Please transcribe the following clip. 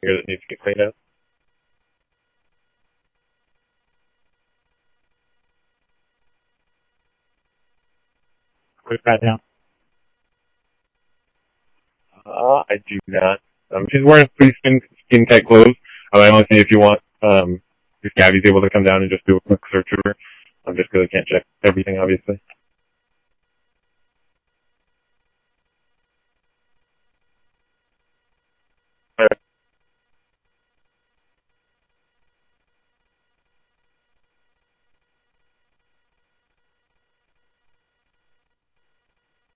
here that needs to get cleaned out? Put that down. I do not. She's wearing pretty skin tight clothes. I want to see if you want, if Gabby's able to come down and just do a quick search of her. Just because I can't check everything, obviously.